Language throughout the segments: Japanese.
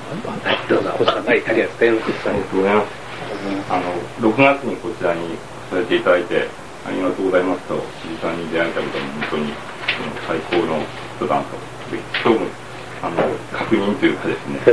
はい、どうぞ、はい、ありがとうございます。 ありがとうございます。6月にこちらにされていただいてありがとうございますと、辻さんに出会えたことも本当に最高の人だと、で今日も確認というかですね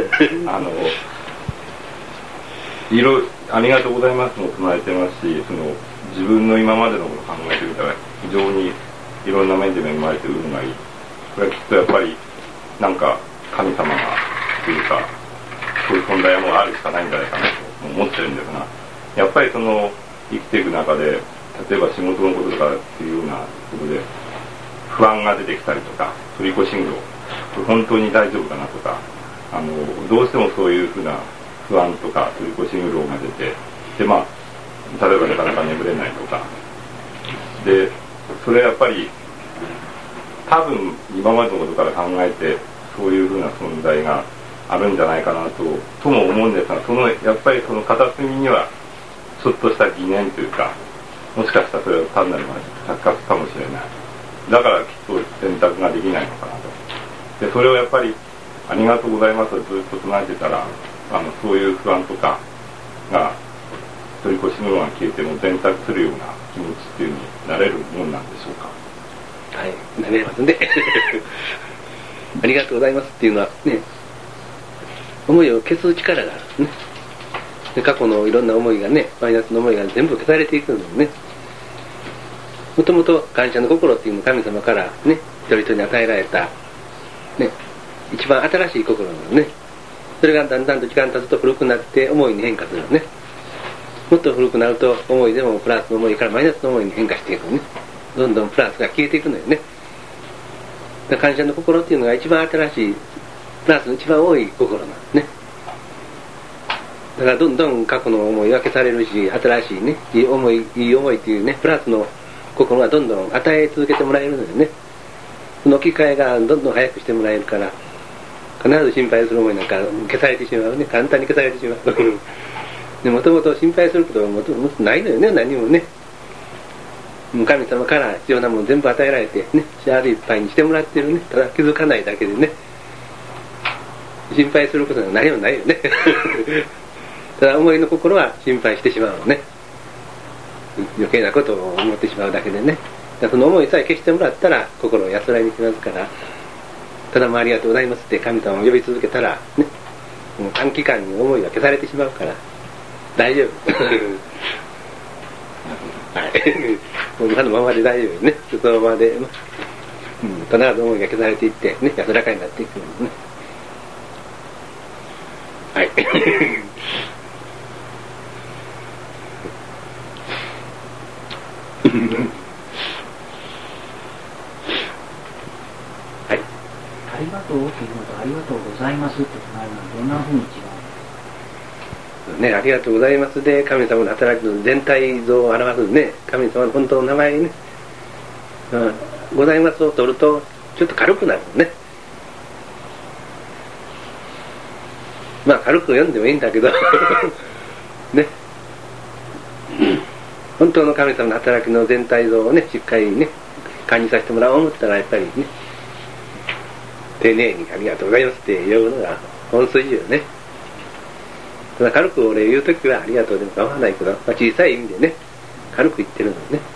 ありがとうございますも唱えてますし、自分の今までのことを考えてみたら非常にいろんな面で恵まれて運がいい。これはきっとやっぱりなんか神様がというかそういう存在はもうあるしかないんじゃないかなと思ってるんですが、やっぱり生きていく中で例えば仕事のこととかっていうようなことで不安が出てきたりとか、取り越し信号これ本当に大丈夫かなとか、どうしてもそういうふうな不安とか取り越し信号が出て、で例えばなかなか眠れないとかで、それはやっぱり多分今までのことから考えてそういうふうな存在があるんじゃないかなとも思うんですが、やっぱりその片隅にはちょっとした疑念というか、もしかしたらそれは単なる錯覚かもしれない。だからきっと選択ができないのかなと。でそれをやっぱりありがとうございますとずっと唱えてたら、そういう不安とかが取り越しのが消えても選択するような気持ちっていうになれるもんなんでしょうか。 はい、なれますねありがとうございますっていうのはね、思いを消す力があるね。で過去のいろんな思いがね、マイナスの思いが全部消されていくのね。もともと感謝の心っていうのは神様からね、一人一人に与えられたね、一番新しい心なのね。それがだんだんと時間経つと古くなって思いに変化するのね。もっと古くなると思いでもプラスの思いからマイナスの思いに変化していくのね。どんどんプラスが消えていくのよね。だから感謝の心っていうのが一番新しいプラスの一番多い心なのね。だからどんどん過去の思いは消されるし、新しいね、いい思いっていうね、プラスの心がどんどん与え続けてもらえるのよね。その置き換えがどんどん早くしてもらえるから、必ず心配する思いなんか消されてしまうね。簡単に消されてしまうでもともと心配することはもともとないのよね、何もね。神様から必要なもの全部与えられてね、幸せいっぱいにしてもらってるね。ただ気づかないだけでね、心配することは何もないよねただ思いの心は心配してしまうのね。余計なことを思ってしまうだけでね。だからその思いさえ消してもらったら心を安らぎにしますから、ただもありがとうございますって神様を呼び続けたらね、もう短期間に思いが消されてしまうから大丈夫はいもう今のままで大丈夫ね。そのままで、必ず思いが消されていってね、安らかになっていくのね。はいはい、 ありがとうっていうのとありがとうございますって唱えるのはどんなふうに違うね、ありがとうございますで神様の働きの全体像を表すね、神様の本当の名前ね、ございますを取るとちょっと軽くなるね。軽く読んでもいいんだけどね、本当の神様の働きの全体像をね、しっかりね感じさせてもらおう思ったら、やっぱりね丁寧にありがとうございますって言うのが本筋よね。ただ軽く俺言うときはありがとうでも構わないけど、小さい意味でね軽く言ってるのね。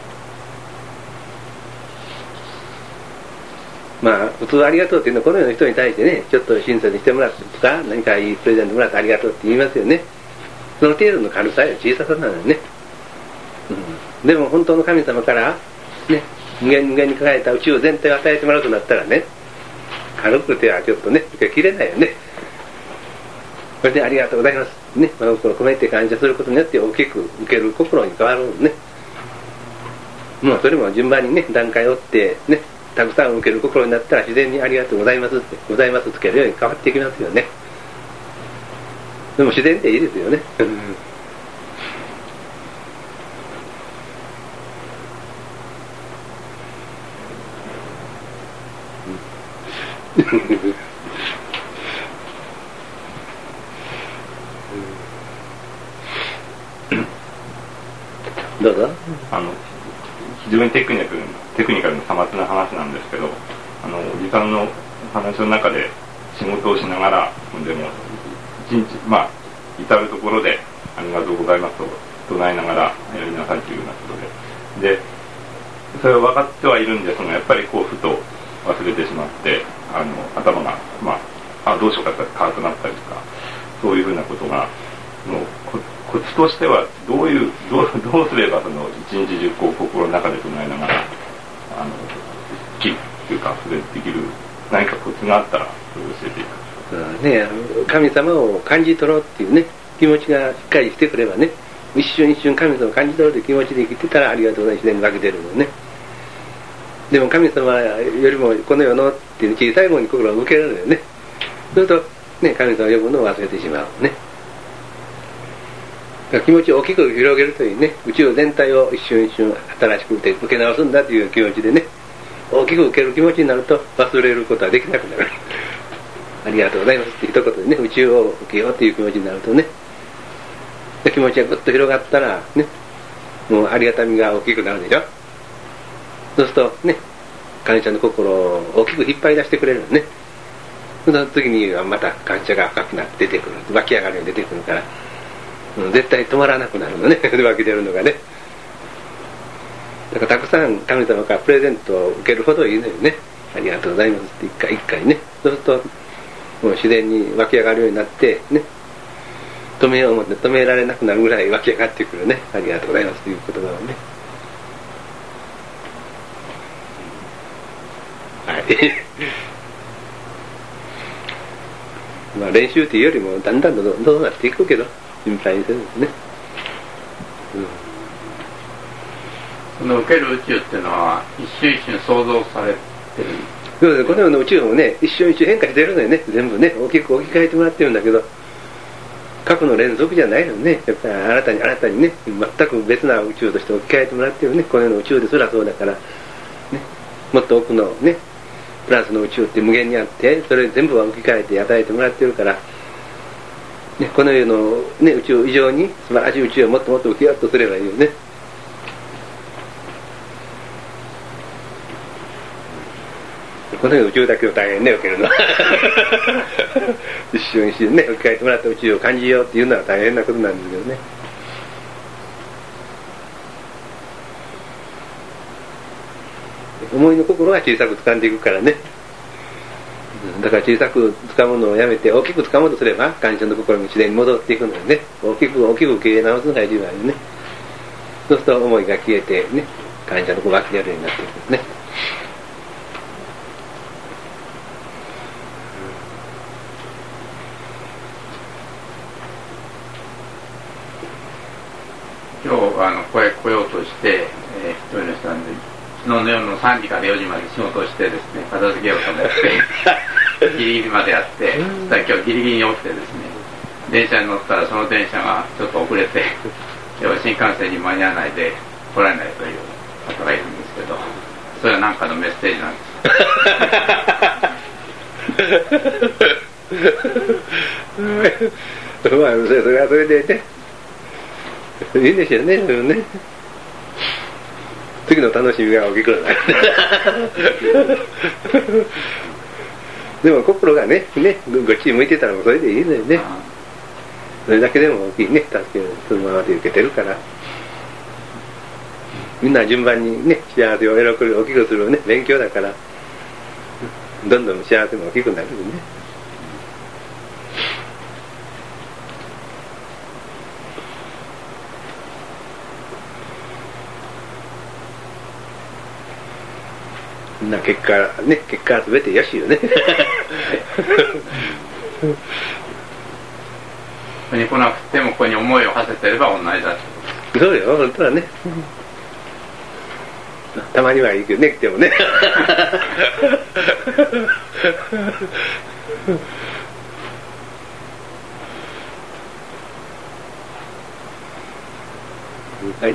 普通ありがとうっていうのはこのような人に対してね、ちょっと親切にしてもらってとか、何かいいプレゼントもらってありがとうって言いますよね。その程度の軽さや小ささなのよね。でも本当の神様からね、無限に抱えた宇宙全体を与えてもらうとなったらね、軽くてはちょっとね切れないよね。それでありがとうございますね、心を込めて感謝することによって大きく受ける心に変わるのね。それも順番にね段階を追ってね、たくさん受ける心になったら自然にありがとうございますってございますつけるように変わっていきますよね。でも自然でいいですよねどうぞ。 非常にテクニカルなさまつな話なんですけど、おじさんの話の中で仕事をしながらでも一日至るところでありがとうございますと唱えながらやりなさいというようなことで、それは分かってはいるんですが、やっぱりこうふと忘れてしまって頭がどうしようかって辛くなったりとか、そういうふうなことがコツとしてはどうすればその一日中こう心の中で唱えながら生きるというか、それできる何かコツがあったらそれを教えていく。 神様を感じ取ろうっていうね気持ちがしっかりしてくればね、一瞬一瞬神様を感じ取ろうという気持ちで生きてたらありがとうございます自然に分けてるのね。でも神様よりもこの世のっていう小さいものに心を向けるのよね。そうするとね、神様を呼ぶのを忘れてしまうね。気持ちを大きく広げるというね、宇宙全体を一瞬一瞬新しく受け直すんだという気持ちでね、大きく受ける気持ちになると忘れることはできなくなる。ありがとうございますって一言でね、宇宙を受けようという気持ちになるとね、気持ちがぐっと広がったらね、もうありがたみが大きくなるでしょ。そうするとね、感謝の心を大きく引っ張り出してくれるのね。その次にはまた感謝が深くなって出てくる、湧き上がるように出てくるから、絶対止まらなくなるのね湧き出るのがね。だからたくさん神様からプレゼントを受けるほどいいのよね。ありがとうございますって一回一回ね。そうするともう自然に湧き上がるようになってね、止めよう思って止められなくなるぐらい湧き上がってくるね。ありがとうございますという言葉をね。はい練習というよりもだんだんどうなっていくけど心配せずですね。 その受ける宇宙っていうのは一瞬一瞬想像されてる。 そうですね、この世の宇宙もね一瞬一瞬変化してるのよね。全部ね大きく置き換えてもらってるんだけど、過去の連続じゃないのね。やっぱり新たにね全く別な宇宙として置き換えてもらってるね。この世の宇宙ですらそうだから、ね、もっと奥のねプラスの宇宙って無限にあって、それ全部は置き換えて与えてもらってるから、ね、この世の、ね、宇宙以上に素晴らしい宇宙をもっともっと受けようとすればいいよね。この世の宇宙だけを大変ね受けるのは一瞬一瞬ね置き換えてもらった宇宙を感じようっていうのは大変なことなんですけどね。思いの心が小さく掴んでいくからね。だから小さく掴むのをやめて大きく掴もうとすれば感謝の心に自然に戻っていくのよね。大きく受け直すのが一番よね。そうすると思いが消えてね、感謝の心が湧き出るようになっていくんですね。 今日来ようとして、一人の人なんで昨日の夜の3時から4時まで仕事をしてですね、片付けようと思ってギリギリまでやって、そしたら今日ギリギリに起きてですね、電車に乗ったらその電車がちょっと遅れて新幹線に間に合わないで来られないという方がいるんですけど、それは何かのメッセージなんですまあそれはそれでねいいんですよね。それね次の楽しみが大きくなるでも心がねこっちに向いてたらもうそれでいいのよね。それだけでも大きいね助けをそのままで受けてるから、みんな順番にね幸せを喜び大きくするね勉強だから、どんどん幸せも大きくなるよね。な結果は全てよしよね。ここに来なくてもここに思いを馳せてれば同じだってこと。 そうよ本当はね。たまにはいいけどね来てもね。はい。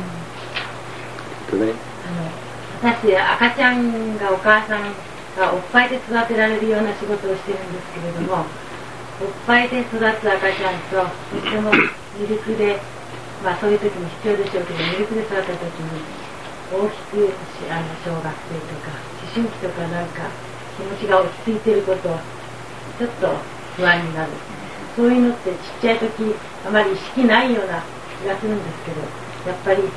私赤ちゃんがお母さんがおっぱいで育てられるような仕事をしてるんですけれども、おっぱいで育つ赤ちゃんととってもミルクで、そういう時に必要でしょうけどミルクで育った時に大きく小学生とか思春期とかなんか気持ちが落ち着いてることをちょっと不安になる。そういうのってちっちゃい時あまり意識ないような気がするんですけど、やっぱりあるんでし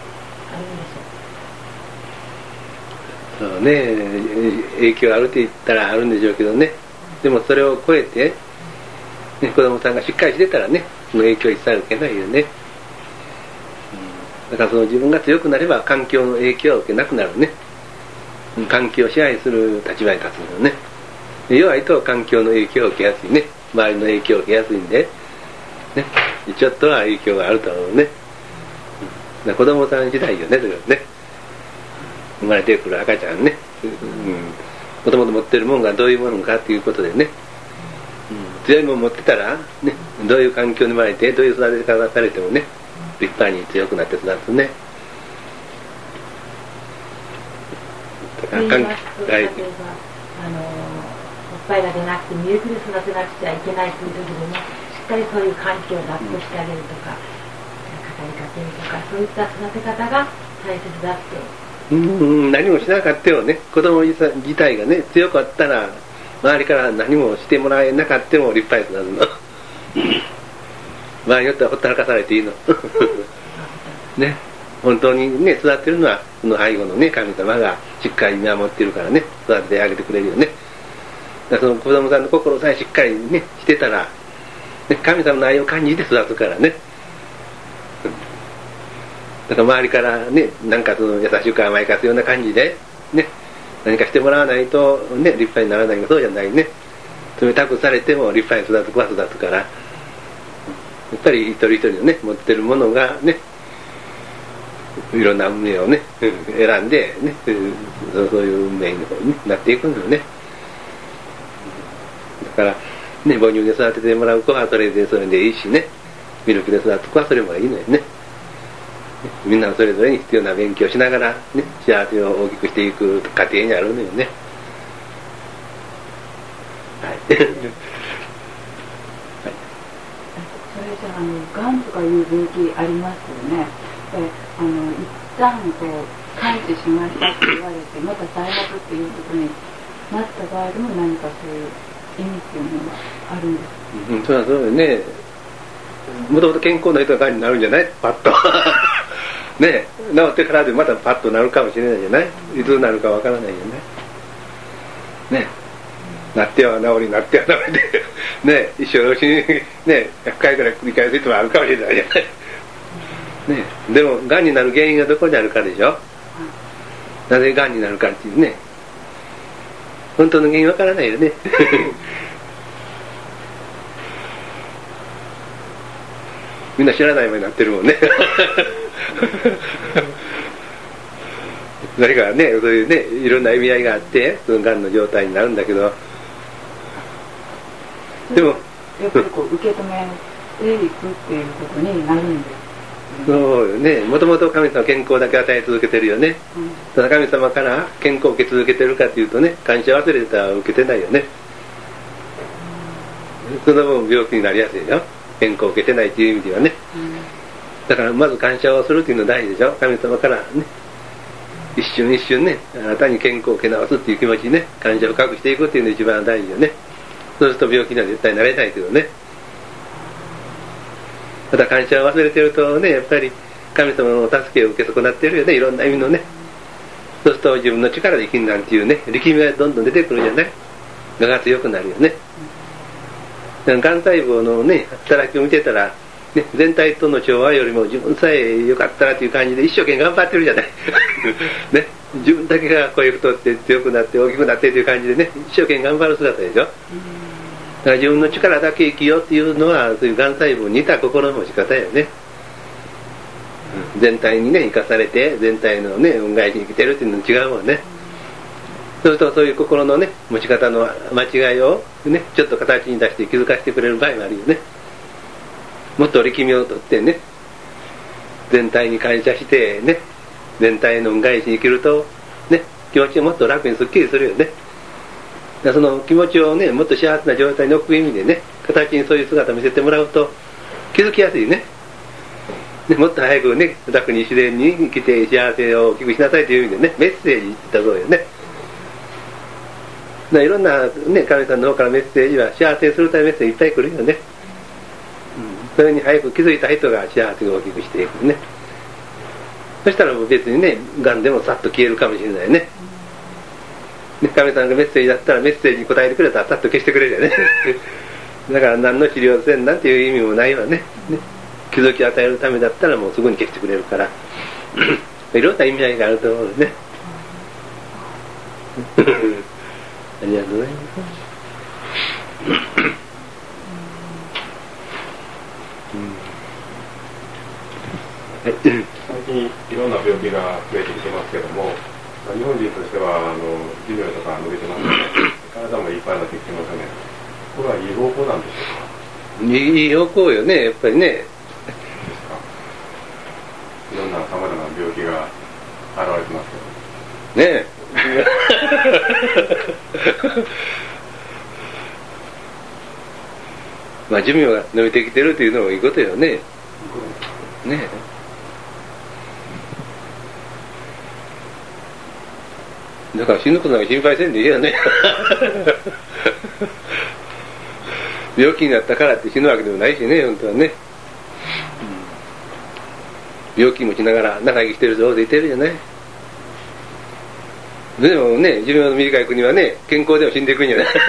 ょう。 そうね、影響あるって言ったらあるんでしょうけどね。でもそれを超えて、ね、子供さんがしっかりしてたらね、その影響一切受けないよね。だからその自分が強くなれば環境の影響を受けなくなるね。環境を支配する立場に立つのよね。弱いと環境の影響を受けやすいね。周りの影響を受けやすいんで、ね、ちょっとは影響があると思うね。だから子供さん時代よね、それはね。生まれてくる赤ちゃんね。もともと持ってるものがどういうものかっていうことでね。強いもの持ってたら、ね、どういう環境に生まれて、どういう育て方されてもね、立派に強くなって育つね。 例えば、おっぱいが出なくてミルクで育てなくちゃいけないという時でも、しっかりそういう環境を抱っこしてあげるとか、語りかけるとか、そういった育て方が大切だって。 何もしなかったよね。子供自体がね、強かったら、周りから何もしてもらえなかったも立派に育つの。場合によってはほったらかされていいの。ね。本当にね、育てるのは、その背後のね、神様がしっかり見守ってるからね、育ててあげてくれるよね。だからその子供さんの心さえしっかりね、してたら、ね、神様の愛を感じて育つからね。だから周りからね、なんかその優しく甘やかすような感じで、ね、何かしてもらわないとね、立派にならないがそうじゃないね。冷たくされても立派に育つ子は育つから、やっぱり一人一人のね、持ってるものがね、いろんな運命をね、選んでね、そういう運命になっていくのよね。だから、ね、母乳で育ててもらう子はそれでいいしね、ミルクで育つ子はそれもいいのよね。みんなそれぞれに必要な勉強をしながら、ね、幸せを大きくしていく過程にあるのよね。はい。 それじゃあ、がんとかいう病気ありますよね。一旦こう完治しましたって言われて、また再発っていうことになった場合でも何かそういう意味っていうのはあるんですか？ そうよね。もともと健康な人ががんになるんじゃない？パッと。ね、治ってからでまたパッとなるかもしれないじゃない？いつなるかわからないよね。ね。なっては治り、なっては治りで、ね、一生のうちにね、100回くらい繰り返す人もあるかもしれないじゃない。ね、でも、がんになる原因がどこにあるかでしょ。なぜがんになるかっていうね。本当の原因わからないよね。みんな知らないままになってるもんね。何かね、そういうね、いろんな意味合いがあって、そのがんの状態になるんだけど、でも、 やっぱりこう受け止めていくっていうことになるんです。 そうよね。もともと神様は健康だけ与え続けてるよね。ただ神様から健康を受け続けてるかっていうとね、感謝忘れたら受けてないよね。その分病気になりやすいよ。健康を受けてないっていう意味ではね。だからまず感謝をするっていうの大事でしょ。神様からね、一瞬一瞬ね、あなたに健康を受け直すっていう気持ちにね、感謝を深くしていくっていうのが一番大事よね。そうすると病気には絶対なれないけどね。また感謝を忘れてるとね、やっぱり神様の助けを受け損なってるよね、いろんな意味のね。そうすると自分の力で生きるなんていうね、力みがどんどん出てくるじゃない。我が強くなるよね。がん細胞のね、働きを見てたら、ね、全体との調和よりも自分さえ良かったらという感じで一生懸命頑張ってるじゃない。ね、自分だけが声太って強くなって大きくなってという感じでね、一生懸命頑張る姿でしょ。だから自分の力だけ生きようっていうのは、そういうがん細胞に似た心の持ち方よね。全体にね、生かされて、全体のね、恩返しに生きてるっていうのと違うもんね。そうするとそういう心のね、持ち方の間違いをね、ちょっと形に出して気づかせてくれる場合もあるよね。もっと力みをとってね、全体に感謝してね、全体の恩返しに生きるとね、気持ちをもっと楽にすっきりするよね。だからその気持ちをね、もっと幸せな状態に置く意味でね、形にそういう姿を見せてもらうと気づきやすいね。もっと早くね、楽に自然に生きて幸せを大きくしなさいという意味でね、メッセージ言ったそうよね。 らいろんな、ね、神さんの方からメッセージは幸せにするためメッセージいっぱい来るよね、それに早く気づいた人が幸せを大きくしていくね。そしたら別にね、がんでもさっと消えるかもしれないね。神さんがメッセージだったらメッセージに答えてくれたらさっと消してくれるよね。だから何の治療せんなんていう意味もないわね。気づきを与えるためだったらもうすぐに消してくれるからいろんな意味合いがあると思うね。ありがとうございます。 最近いろんな病気が増えてきてますけども、日本人としては寿命とか伸びてますので、体もいっぱいになってきてますよね。これはいい方向なんでしょうか。 いい方向よね、やっぱりね。ですか。いろんなさまざまな病気が現れてますけど。 ねまあ寿命が伸びてきてるっていうのもいいことよね。ねだから死ぬことなんか心配せんでいいよね。病気になったからって死ぬわけでもないしね、本当はね。病気持ちながら長生きしてる人大勢いてるじゃない。でもね、寿命の短い国はね、健康でも死んでいくんじゃない。ね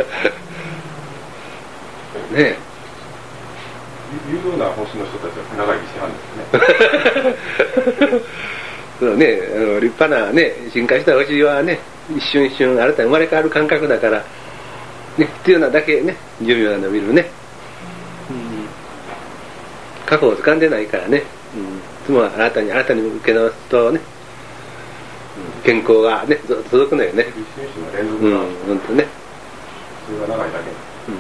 え。 いうような星の人たちは長生きしてはるんですね。 そうね、立派なね、進化した星はね、一瞬一瞬新たに生まれ変わる感覚だから、ね、必要なだけね、寿命が伸びるね。過去を掴んでないからね、いつも新たに受け直すとね、健康がね、ずっと続くのよね。 一瞬一瞬の連続が、 本当ね。 それが長いだけ。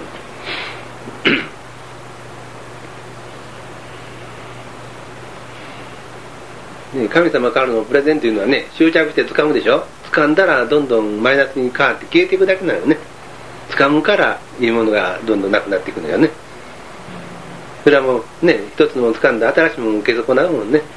ね、神様からのプレゼンというのはね、執着して掴むでしょ。掴んだらどんどんマイナスに変わって消えていくだけなのよね。掴むからいいものがどんどんなくなっていくのよね。それはもうね、一つのもの掴んで新しいものを受け損なうもんね。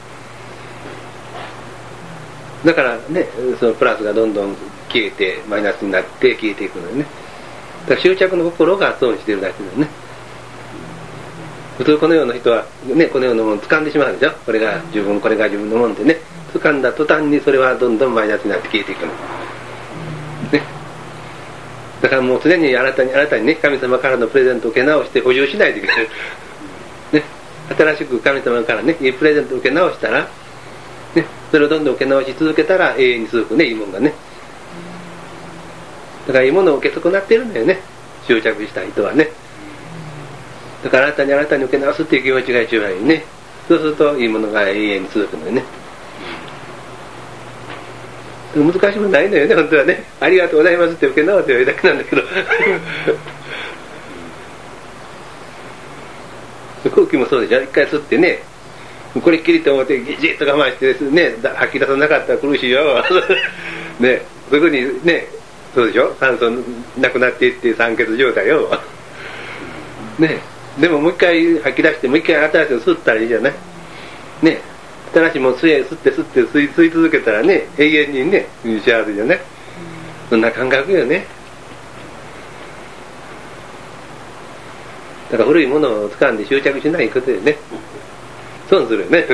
だからね、そのプラスがどんどん消えてマイナスになって消えていくのよね。だから執着の心が損してるだけだよね。普通この世の人はね、この世のものを掴んでしまうでしょ。これが自分のもんでね、掴んだ途端にそれはどんどんマイナスになって消えていくのね。だからもう常に新たにね、神様からのプレゼントを受け直して補充しないといけないね。新しく神様からね、いいプレゼントを受け直したらね、それをどんどん受け直し続けたら永遠に続くね、いいもんがね。だからいいものを受け損なってるんだよね、執着した人はね。だから新たに受け直すっていう気持ちが一番いいね。そうするといいものが永遠に続くのよね。難しくないのよね、本当はね。ありがとうございますって受け直せばいいだけなんだけど空気もそうでしょ。一回吸ってね、これっきりと思ってじっと我慢してですね、吐き出さなかったら苦しいよね、そういうふうにね、そうでしょ、酸素なくなっていって酸欠状態よね。でももう一回吐き出してもう一回新しいの吸ったらいいじゃないね。新しいもの吸い続けたらね、永遠にね、幸せじゃない。そんな感覚よね。だから古いものを掴んで執着しないことでね、損するよね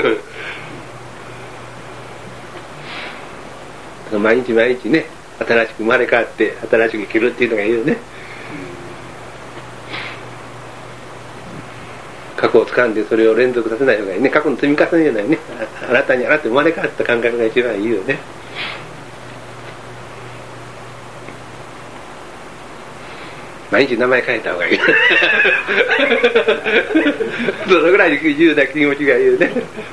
毎日毎日ね、新しく生まれ変わって新しく生きるっていうのがいいよね。過去を掴んでそれを連続させない方がいいね。過去の積み重ねじゃないね。新たに生まれ変わった感覚が一番いいよね。毎日名前変えた方がいいそのぐらい自由な気持ちがいいよね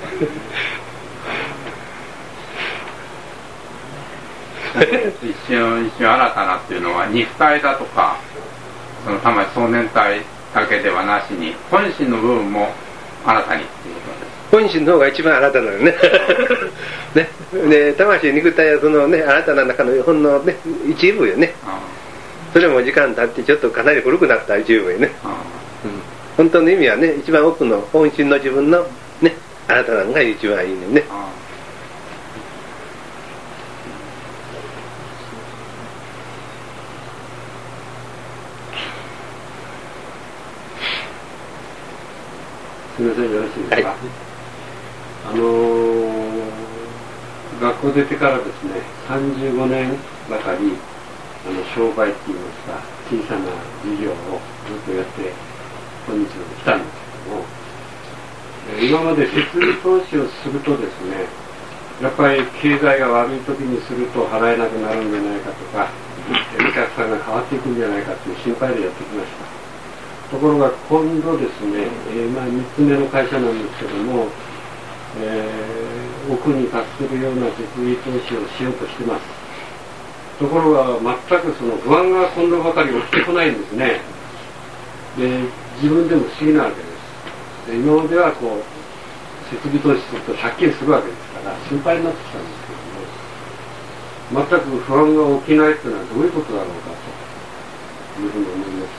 一瞬新たなっていうのは肉体だとかその魂総年体だけではなしに本心の部分も新たにっていうことです。 本心の方が一番新たなのねね。で魂肉体はそのね、新たな中のほんのね一部よね。それも時間経ってちょっとかなり古くなった一部よね。本当の意味はね、一番奥の本心の自分のね、新たなのが一番いいのね。 すみません、よろしいですか。 はい学校出てからですね、35年ばかり商売って言いますか、小さな事業をずっとやって今日まで来たんですけども、今まで設備投資をするとですね、やっぱり経済が悪い時にすると払えなくなるんじゃないかとか、お客さんが変わっていくんじゃないかという心配でやってきました。ところが今度ですね、3つ目の会社なんですけども、億に達するような設備投資をしようとしてます。ところが全くその不安が今度ばかり起きてこないんですね。で、自分でも不思議なわけです。で、今まではこう設備投資すると借金するわけですから心配になってきたんですけども、全く不安が起きないというのはどういうことだろうかというふうに思いまして、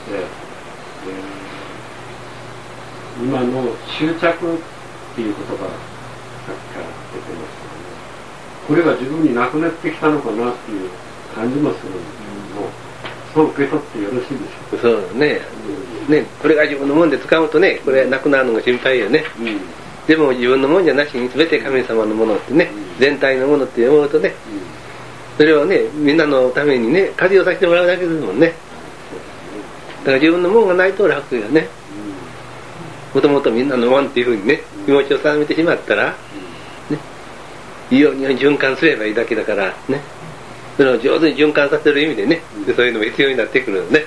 今の執着っていう言葉がさっきから出てますけども、これが自分になくなってきたのかなっていう感じもするんですけども、そう受け取ってよろしいでしょうか。 そうね、これが自分のもんで使うとね、これなくなるのが心配よね。でも自分のもんじゃなしに全て神様のものってね、全体のものって思うとね、それをね、みんなのためにね、活用させてもらうだけですもんね。だから自分のもんがないと楽よね。もともとみんなのもんっていうふうにね、気持ちを定めてしまったら、ね、いいように循環すればいいだけだからね、それを上手に循環させる意味でね、そういうのも必要になってくるのね。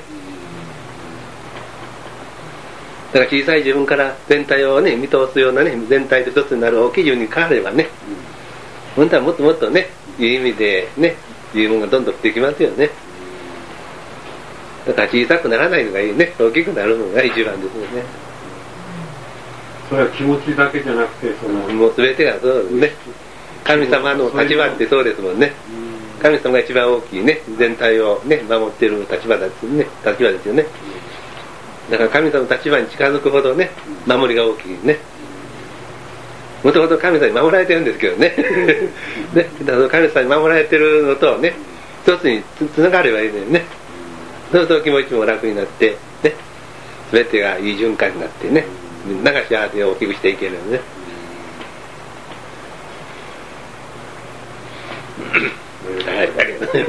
だから小さい自分から全体をね、見通すようなね、全体と一つになる大きい自分に変わればね、本当はもっともっとね、いい意味でね、自分がどんどんできますよね。だから小さくならないのがいいね、大きくなるのが一番ですよね。 それは気持ちだけじゃなくて、 もう全てがそうですね。神様の立場ってそうですもんね。神様が一番大きいね、全体をね、守ってる立場ですよね。だから神様の立場に近づくほどね、守りが大きいね。もともと神様に守られてるんですけどね。ね、だから神様に守られてるのとね、一つにつながればいいのよね。そうすると気持ちも楽になって、ね、全てがいい循環になってね、みんなが幸せを大きくしていけるよね。はい、だけどね。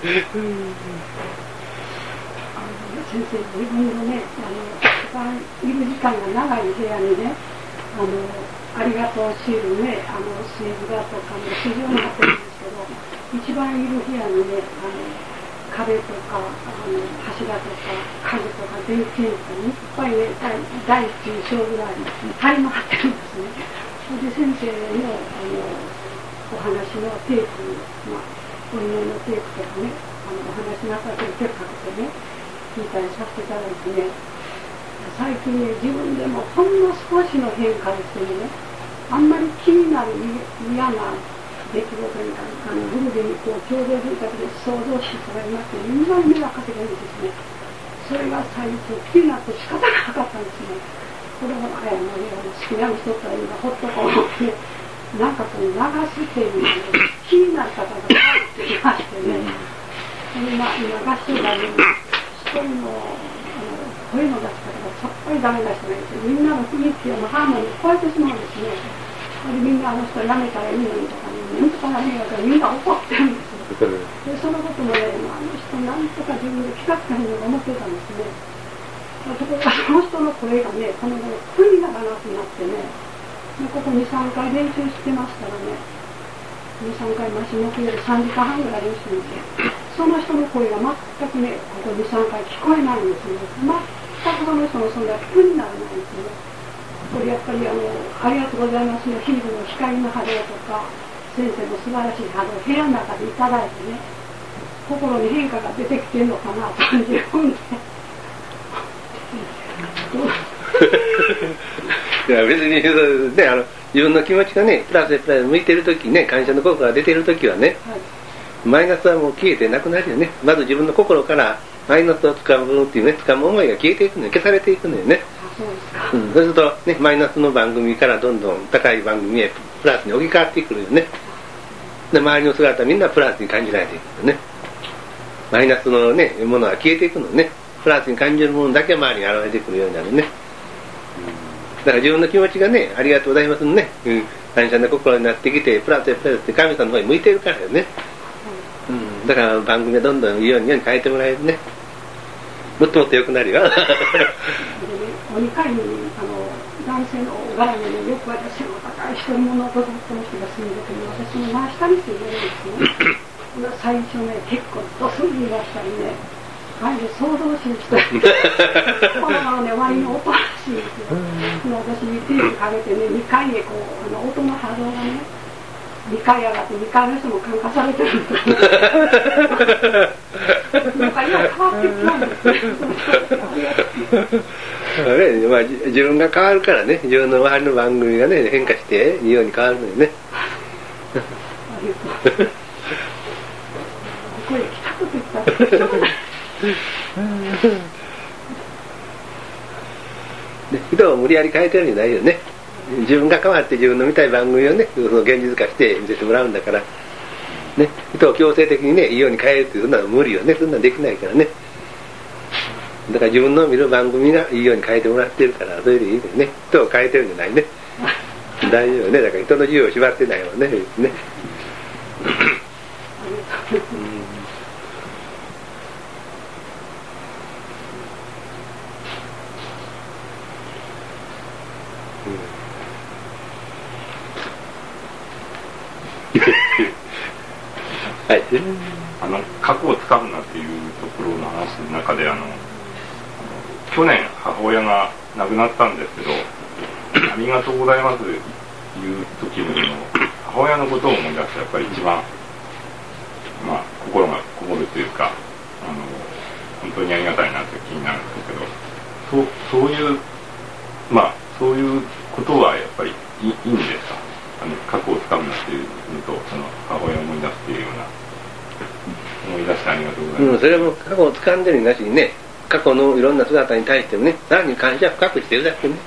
先生、自分のね、一番いる時間が長い部屋にね、ありがとうシールね、水図画とかも非常に貼ってるんですけど、一番いる部屋にね、壁とか柱とか家具とか電気とかいっぱいね、第一章ぐらい針も貼ってるんですね。それで先生のお話のテープ、お祈りのテープとかね、お話しなさってるテープかけてね、聞いたりさせていただいてね、最近ね、自分でもほんの少しの変化ですね、あんまり気になる嫌な出来事にグルでこう共同住宅で創造主とかいまして、みんなに迷惑かけてるんですね。それが最初気になって仕方がなかったんですね。子供が好きな人ったら今ほっとこうってなんかこう流すっていうの気になる方が変わってきましてね、今合唱団に一人の声の出し方がさっぱりダメな人がいて、みんなの雰囲気をハーモニー超えてしまうんですね。みんな人辞めたらいいのにとかね、なんとかなるんだからみんな怒ってるんですよ。でそのこともね、人なんとか自分で気がつかへんのと思ってたんですね。ところがその人の声がね、この頃苦にならなくなってね、ここ 2,3 回練習してましたらね、2,3 回マシンの声で3時間半ぐらい練習して、その人の声が全くね、ここ 2,3 回聞こえないんですよね。全くその人の存在が苦にならないんですよ。これやっぱりありがとうございますの日々の光の波動とか先生の素晴らしい波動を部屋の中でいただいてね、心に変化が出てきてるのかなと感じるんでいや別にね、自分の気持ちがねプラスで向いてるときね、感謝の心が出てるときはね、はい、マイナスはもう消えてなくなるよね。まず自分の心からマイナスをつかむっていうね、つかむ思いが消えていくのよ、消されていくのよね。そうするとね、マイナスの番組からどんどん高い番組へプラスに置き換わってくるよね。で周りの姿みんなプラスに感じられていくよね。マイナスのねものは消えていくのね。プラスに感じるものだけ周りに現れてくるようになるね。 から自分の気持ちがね、ありがとうございますのね、感謝の心になってきて、プラスって神様の方に向いてるからよね。だから番組がどんどんいいように変えてもらえるね。もっともっと良くなるよ。 お2階に男性のお柄によく私の高い一人者とこの人が住んでて、私も真下に住んでるんですね。最初ね、結構ドスンいらしたりね、あれで想像しに来たこのままね、ワインの音らしいんですよ。私にテレビかけてね、2階へこう音の波動がね、2階上がって2階の人も感化されてるんですよ。なんか今変わってきたんですね。 まあ、自分が変わるからね、自分の周りの番組がね、変化していいように変わるのよね。 ここへ来たこと言ったら人を無理やり変えてるんじゃないよね。自分が変わって自分の見たい番組をね、その現実化して見せてもらうんだから、ね、人を強制的にね、いいように変えるっていうのは無理よね。そんなのできないからね。だから自分の見る番組がいいように変えてもらってるから、それでいいですね。人を変えてるんじゃないね。大丈夫ね。だから人の自由を縛ってないもんね。ね。はい、 過去をつかむなっていうところの話の中で去年母親が亡くなったんですけど、ありがとうございますという時に母親のことを思い出してやっぱり一番、まあ、心がこもるというか本当にありがたいなって気になるんですけど、そういうまあそういうことはやっぱりいいんですか？過去をつかむなっていうのとその母親を思い出すっていうような思い出してありがとうございます。 それも過去をつかんでるなしにね、過去のいろんな姿に対してもね、さらに感謝を深くしてるだけね。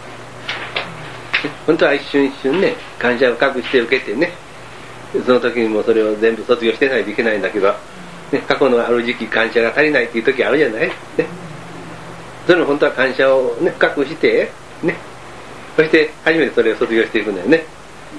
本当は一瞬一瞬ね、感謝を深くして受けてね、その時にもそれを全部卒業してないといけないんだけど、ね、過去のある時期感謝が足りないっていう時あるじゃない、ね、それも本当は感謝を、ね、深くしてね、そして初めてそれを卒業していくんだよね。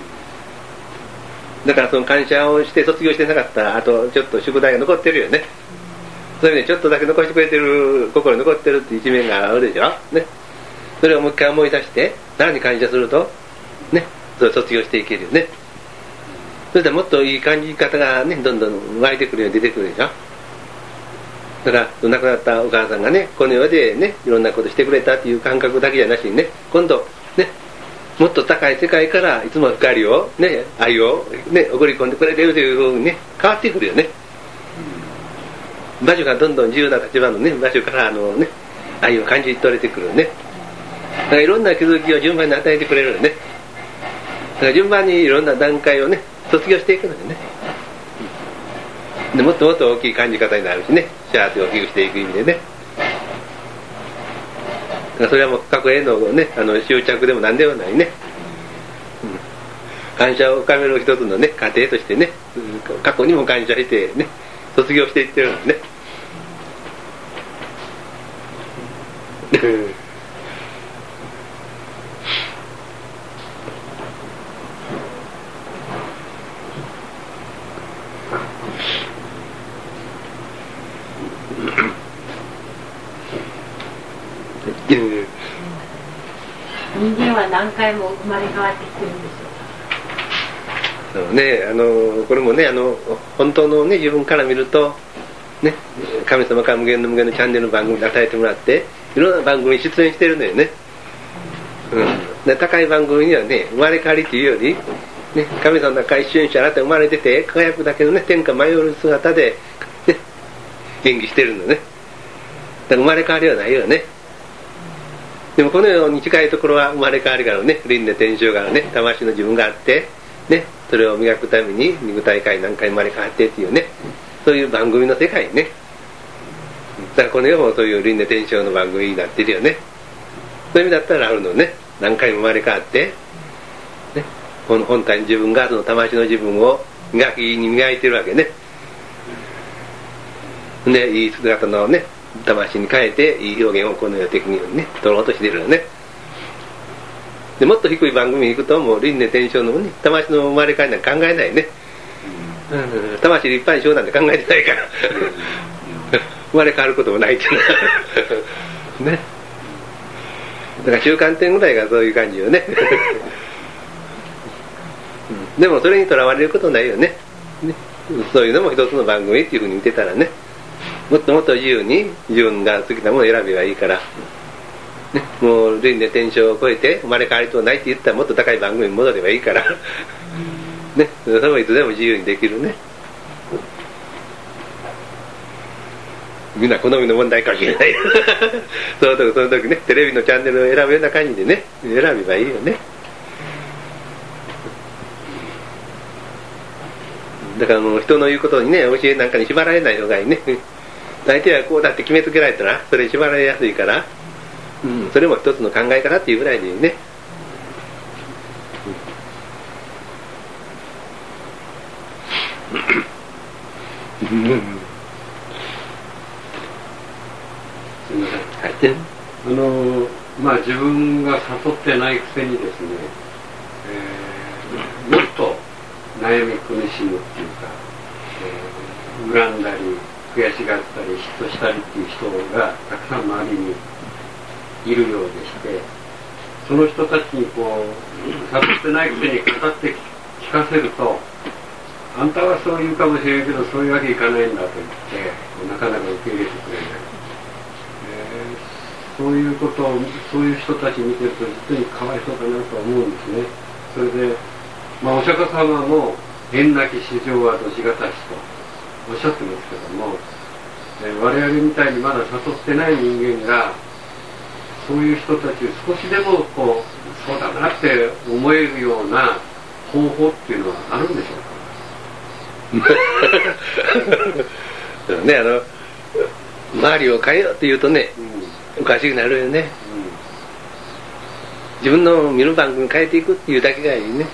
だからその感謝をして卒業してなかったら、あとちょっと宿題が残ってるよね。そういう意味でちょっとだけ残してくれてる、心に残ってるっていう一面があるでしょ、ね、それをもう一回思い出してさらに感謝するとね、それを卒業していけるよね。それでもっといい感じ方がね、どんどん湧いてくるように出てくるでしょ。だから亡くなったお母さんがね、この世でね、いろんなことしてくれたっていう感覚だけじゃなしにね、今度ね、もっと高い世界からいつも光をね、愛をね、送り込んでくれてるというふうにね、変わってくるよね。場所がどんどん自由な立場のね、場所からね、愛を感じ取れてくるよね。だからいろんな気づきを順番に与えてくれるよね。だから順番にいろんな段階をね、卒業していくのよね。でもっともっと大きい感じ方になるしね、幸せを大きくしていく意味でね。それはもう過去へのね、執着でも何でもないね、感謝を深める一つのね、過程としてね、過去にも感謝してね、卒業していってるんですね。 人間は何回も生まれ変わってきてるんでしょうか。 そうね、これもね、本当のね、自分から見るとね、神様から無限の無限のチャンネルの番組に与えてもらっていろんな番組に出演してるのよね。で高い番組にはね、生まれ変わりというより、ね、神様の中一瞬一瞬あなた生まれてて輝くだけのね、天下舞い降る姿で、ね、演技してるのね。だから生まれ変わりはないよね。でもこのように近いところは生まれ変わりからね、輪廻転生からね、魂の自分があってね、それを磨くために肉体界何回生まれ変わってっていうね、そういう番組の世界ね。だからこの世もそういう輪廻転生の番組になってるよね。そういう意味だったらあるのね、何回も生まれ変わって、ね、本体に自分がその魂の自分を磨いてるわけね。で、いい姿のね、魂に変えていい表現をこの世的にね、取ろうとしてるよね。 でもっと低い番組に行くともう輪廻転生のね魂の生まれ変わりなんか考えないね、魂立派にしようなんて考えてないから生まれ変わることもないっていうのはね。だから中間点ぐらいがそういう感じよねでもそれにとらわれることないよね。そういうのも一つの番組っていうふうに見てたらね、もっともっと自由に自分が好きなものを選べばいいから、ね、もう輪廻転生を超えて生まれ変わりとないって言ったらもっと高い番組に戻ればいいからね、それもいつでも自由にできるね。みんな好みの問題かもしれないその時ね、テレビのチャンネルを選ぶような感じでね、選べばいいよね。だからもう人の言うことにね、教えなんかに縛られない方がいいね。大体はこうだって決めつけられたらそれに縛られやすいから、それも一つの考え方っていうぐらいでいいね。 すみません。自分が誘ってないくせにですね、もっと悩み苦しむっていうか、恨んだり悔しがったり嫉妬したりっていう人がたくさん周りにいるようでして、その人たちにこう誘ってないくせに語って聞かせると、あんたはそう言うかもしれんけどそういうわけいかないんだと言ってなかなか受け入れてくれない、そういうことをそういう人たち見てると実にかわいそうだなと思うんですね。それで、お釈迦様も縁なき市場はどしがたしとおっしゃってますけども、我々みたいにまだ誘ってない人間がそういう人たちを少しでもこうそうだなって思えるような方法っていうのはあるんでしょうか。 ね、周りを変えようって言うとね、おかしくなるよね、自分の見る番組変えていくっていうだけがいいね。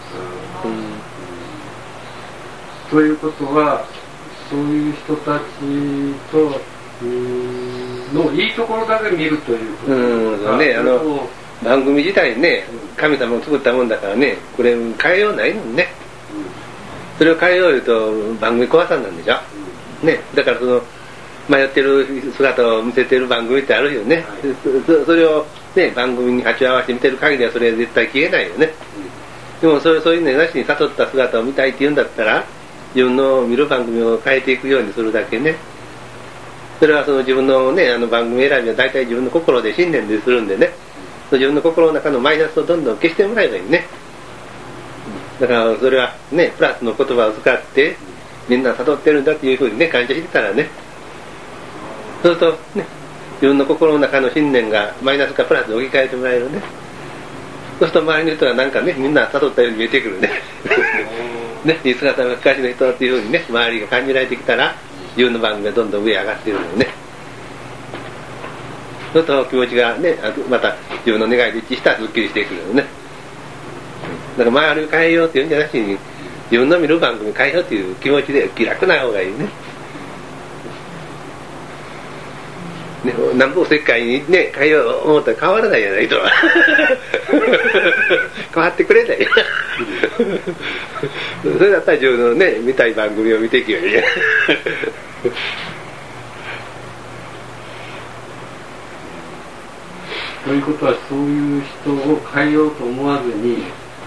ということはそういう人たちとのいいところだけ見るということですか。 ね、番組自体ね、神様を作ったもんだからね、これ変えようないのにね、それを変えようと番組壊さんなんでしょ、ね、だからその迷ってる姿を見せてる番組ってあるよね、それを、ね、番組に鉢合わせて見てる限りはそれは絶対消えないよね、でもそういうのなしに誘った姿を見たいって言うんだったら自分の見る番組を変えていくようにするだけね。それはその自分のね、番組選びは大体自分の心で信念でするんでね、自分の心の中のマイナスをどんどん消してもらえばいいね。だからそれはね、プラスの言葉を使ってみんな悟ってるんだっていうふうにね、感謝してたらね、そうするとね、自分の心の中の信念がマイナスかプラスに置き換えてもらえるね。そうすると周りの人がなんかね、みんな悟ったように見えてくるねね、いい姿の昔の人っていうふうにね、周りが感じられてきたら自分の番組がどんどん上上がってるのよね。そうすると気持ちがね、また自分の願いで一致したらすっきりしてくるのね。だから周りを変えようっていうんじゃなしに自分の見る番組変えようっていう気持ちで気楽な方がいいね。ね、南方世界にね、変えよう思ったら変わらないじゃないと変わってくれないそれだったら自分のね、見たい番組を見ていけばいいということはそういう人を変えようと思わずに、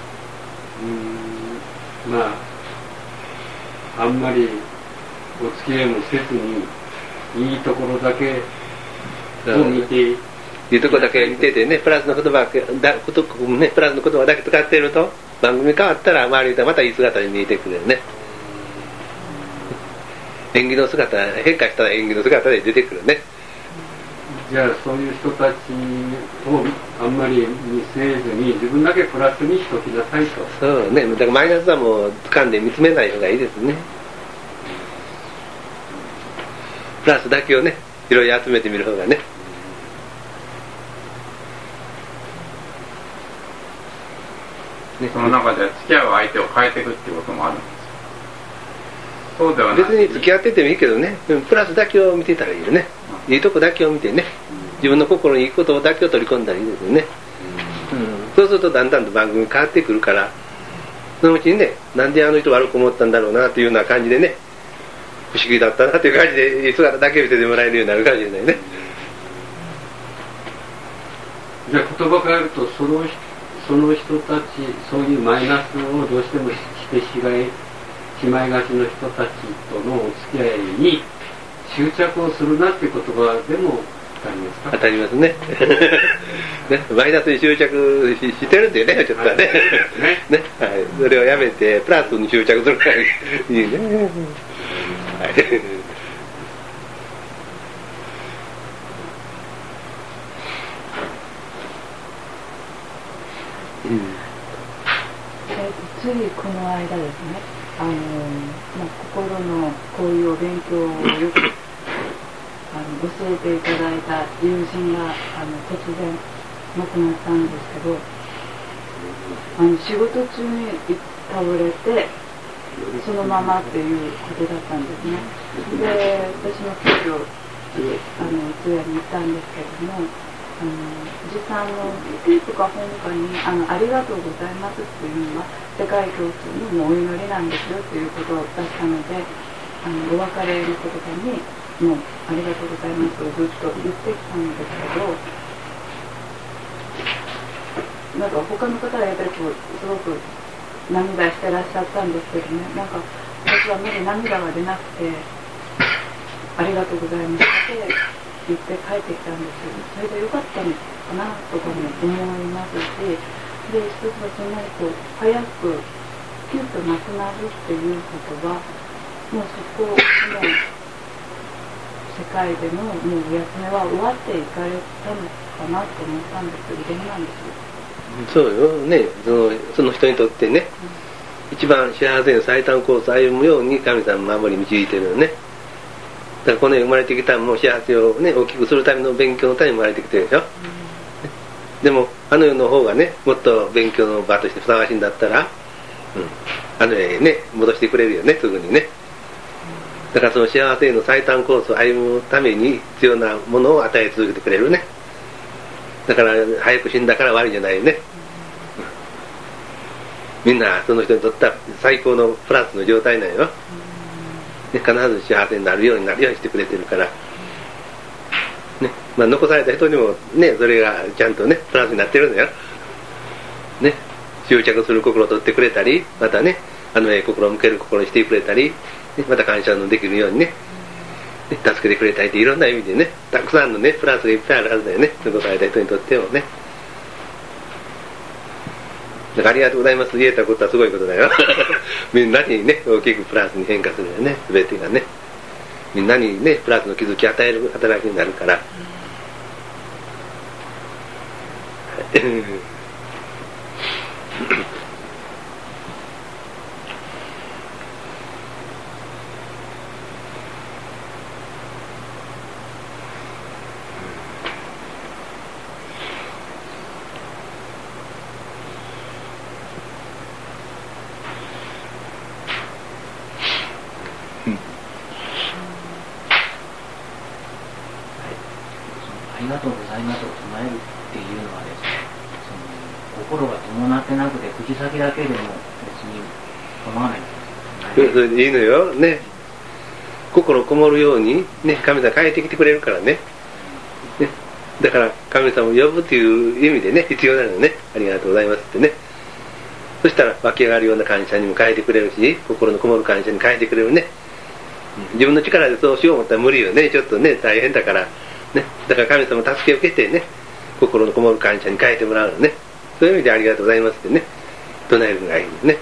あんまりお付き合いもせずにいいところだけを見て、 いいとこだけ見ててね、プラスの言葉だけ使っていると番組変わったら周りがまたいい姿に見えてくるよね。演技の姿、変化したら演技の姿で出てくるね。 じゃあそういう人たちをあんまり見せずに自分だけプラスにしときなさいと。 そうね、だからマイナスはもう掴んで見つめない方がいいですね。プラスだけをね、拾い集めてみる方がね。 その中で付き合う相手を変えていくっていうこともあるんです。そうではない。 別に付き合っててもいいけどね、プラスだけを見てたらいいよね。いいとこだけを見てね、自分の心にいいことだけを取り込んだらいいですよね。そうすそうするとだんだんと番組変わってくるから、そのうちにね、なんであの人悪く思ったんだろうなというような感じでね、不思議だったなという感じで姿だけ見せてもらえるようになるかもしれないね。 じゃあ言葉変えると、その人たち、そういうマイナスをどうしてもしてしまいがちの人たちとのお付き合いに執着をするなっていう言葉でも当たりますか？ 当たりますね。ね、マイナスに執着してるんだよね、ちょっとはね。ね、はい、それをやめてプラスに執着するからいいね。はい。 ついこの間ですね、心のこういうお勉強をよく教えていただいた友人が突然亡くなったんですけど、仕事中に倒れてそのままっていうことだったんですね。で、私も急遽通夜に行ったんですけれども、実際テープか本かにありがとうございますっていうのは世界共通のお祈りなんですよっていうことを出したので、お別れの言葉にもうありがとうございますをずっと言ってきたんですけど、なんか他の方がやっぱりすごく涙してらっしゃったんですけどね、なんか私は目で涙が出なくてありがとうございますって言って帰ってきたんですけど、それでよかったのかなとかも思いますし、で一つはそんなに早く急遽亡くなるっていうことはもうそこの世界でのもうお休みは終わっていかれたのかなと思ったんですけど、どうなんでしょう？ そうよね、その人にとってね、一番幸せの最短コースを歩むように神様守り導いてるよね。だからこの世生まれてきたのも幸せをね大きくするための勉強のために生まれてきてるでしょ。でもあの世の方がねもっと勉強の場としてふさわしいんだったら、あの世へね戻してくれるよね、すぐにね。だからその幸せの最短コースを歩むために必要なものを与え続けてくれるね。だから早く死んだから悪いんじゃないよね。みんなその人にとっては最高のプラスの状態なんよ。必ず幸せになるようにしてくれてるから、ね、残された人にもねそれがちゃんとねプラスになってるんだよ。ね、執着する心を取ってくれたり、またね心を向ける心にしてくれたり、また感謝のできるようにね助けてくれたりっていろんな意味でねたくさんのねプラスがいっぱいあるはずだよね、残された人にとってもね。だからありがとうございます言えたことはすごいことだよ。みんなにね大きくプラスに変化するよね、全てがね。みんなにねプラスの気づきを与える働きになるから。 ありがとうございますを唱えるっていうのはですね、心が伴ってなくて口先だけでも別に構わないんです。 それでいいのよね。心こもるようにね神様変えてきてくれるからね。だから神様を呼ぶという意味でね必要なのよね。ありがとうございますってね。そしたら湧き上がるような感謝にも変えてくれるし、心のこもる感謝に変えてくれるね。自分の力でそうしよう思ったら無理よね、ちょっとね大変だからね。だから神様の助けを受けてね心のこもる感謝に変えてもらうのね。そういう意味でありがとうございますってね唱えるのがいいんですね。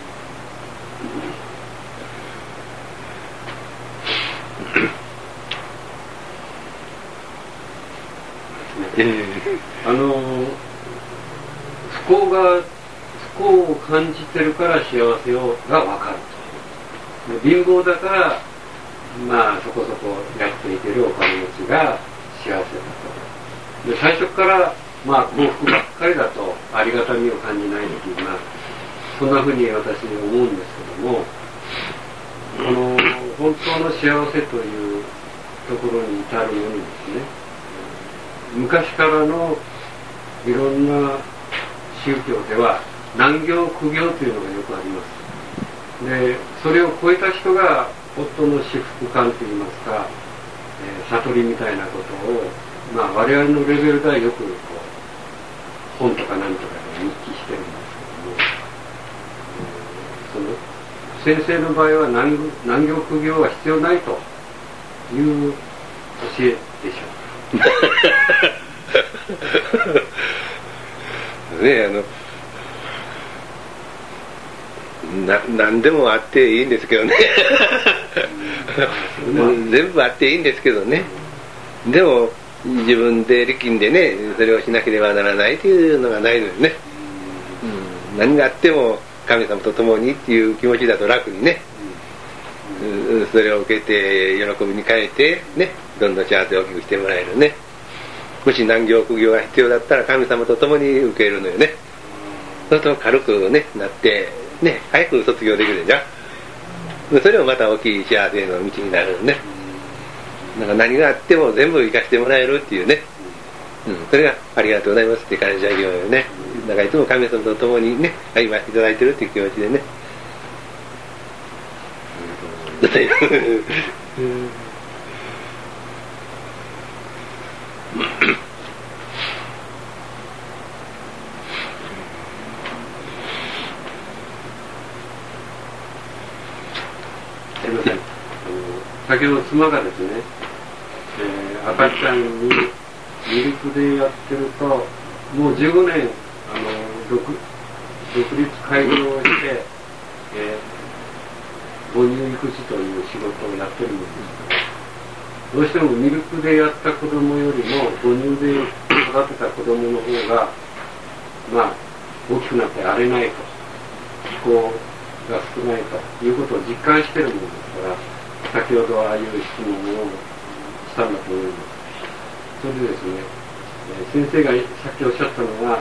不幸を感じてるから幸せが分かると。貧乏だからそこそこやっていけるお金持ちが幸せだと。で最初から幸福ばっかりだとありがたみを感じない時にそんなふうに私思うんですけども、この本当の幸せというところに至るのにですね、昔からのいろんな宗教では難行苦行というのがよくあります。でそれを超えた人が夫の至福感といいますか、悟りみたいなことを、まあ、我々のレベルではよくこう本とか何とかで日記してるんですけども、その先生の場合は難行苦行は必要ないという教えでしょう。 ね何でもあっていいんですけどね全部あっていいんですけどね、でも自分で力んでねそれをしなければならないというのがないのよね、何があっても神様と共にっていう気持ちだと楽にね、それを受けて喜びに変えてね、どんどん幸せを大きくしてもらえるね。もし難行苦行が必要だったら神様と共に受けるのよね。そうすると軽くねなってね、早く卒業できるじゃん。それもまた大きい幸せへの道になるね。なんか何があっても全部生かしてもらえるっていうね、それがありがとうございますって感謝業よね。だからいつも神様と共にね歩ませていただいてるっていう気持ちでね。 すみません。先ほど妻がですね、赤ちゃんにミルクでやってると、もう15年独立開業をして、母乳育児という仕事をやってるんですけど、どうしてもミルクでやった子供よりも母乳で育てた子供の方がまあ大きくなって荒れないと、気候が少ないということを実感しているものですから、先ほどああいう質問をしたんだと思います。それでですね、先生がさっきおっしゃったのは、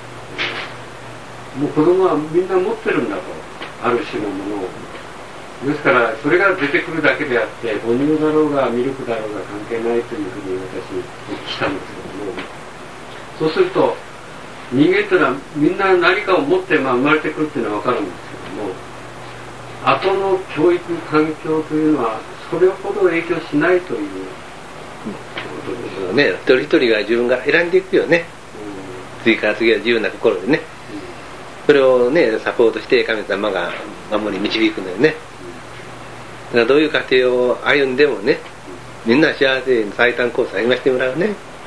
もう子供はみんな持ってるんだと、ある種のものを。ですからそれが出てくるだけであって、母乳だろうがミルクだろうが関係ないというふうに私お聞きしたんですけども、そうすると人間というのはみんな何かを持って、生まれてくるっていうのは分かるんですけども、後の教育環境というのはそれほど影響しないということですよね。一人一人が自分が選んでいくよね、次から次は自由な心でね、それをねサポートして神様が守り導くのよね。だからどういう家庭を歩んでもね、みんな幸せに最短コースを歩ませてもらうね、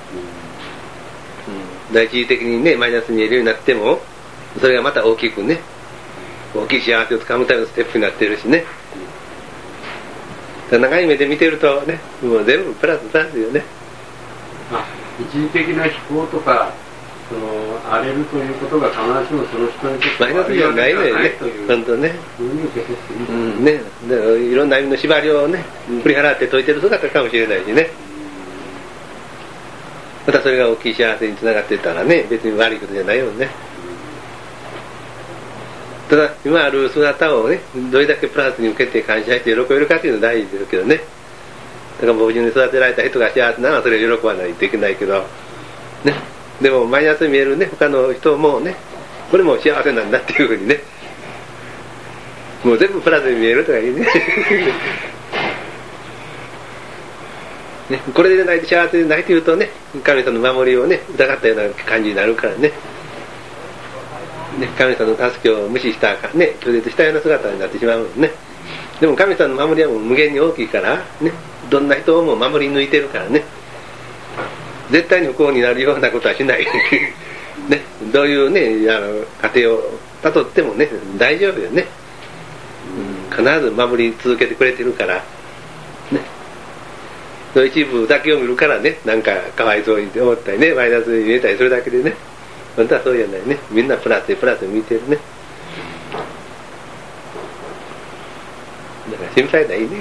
第一義的にねマイナスに見えるようになっても、それがまた大きくね大きい幸せをつかむためのステップになってるしね。長い目で見てるとね、もう全部プラスプラスよね。 一時的な飛行とか荒れるということが必ずしもその人にとってマイナスじゃないのよね、本当ね。ね、いろんな意味の縛りをね振り払って解いてる姿かもしれないしね。またそれが大きい幸せにつながっていったらね、別に悪いことじゃないよね。ただ今ある姿をねどれだけプラスに受けて感謝して喜べるかっていうのは大事ですけどね。だから母乳に育てられた人が幸せならそれを喜ばないといけないけどね。でもマイナスに見えるね他の人もね、これも幸せなんだっていうふうにね、もう全部プラスに見えるとかいいねね、これでないと幸せでないというとね、神様の守りをね疑ったような感じになるからね。神様の助けを無視したかね、拒絶したような姿になってしまうのね。でも神様の守りはもう無限に大きいからね、どんな人をも守り抜いてるからね、絶対に不幸になるようなことはしないね、どういうね家庭をたどってもね大丈夫よね、必ず守り続けてくれてるからね。その一部だけを見るからね、なんかかわいそうに思ったりね、マイナスに見えたりするだけでね、本当はそうじゃないね。みんなプラスでプラスで見てるね。だから心配ないね